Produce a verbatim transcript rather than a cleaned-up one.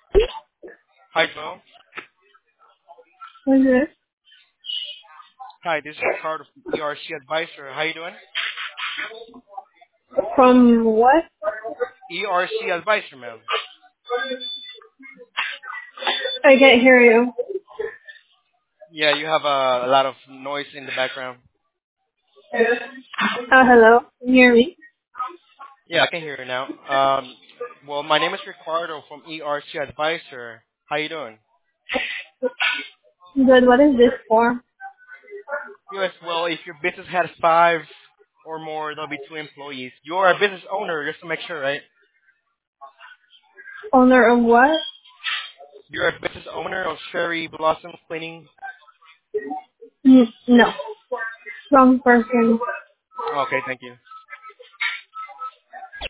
Hi, Joe. Who's this? Hi, this is Ricardo from E R C Advisor. How you doing? From what? E R C Advisor, ma'am. I can't hear you. Yeah, you have a, a lot of noise in the background. Uh, hello. Can you hear me? Yeah, I can hear you now. Um, well, my name is Ricardo from E R C Advisor. How you doing? Good. What is this for? Yes, well, if your business has five or more, there'll be two employees. You're a business owner, just to make sure, right? Owner of what? You're a business owner of Cherry Blossom Cleaning. Mm, no. Wrong person. Okay, thank you.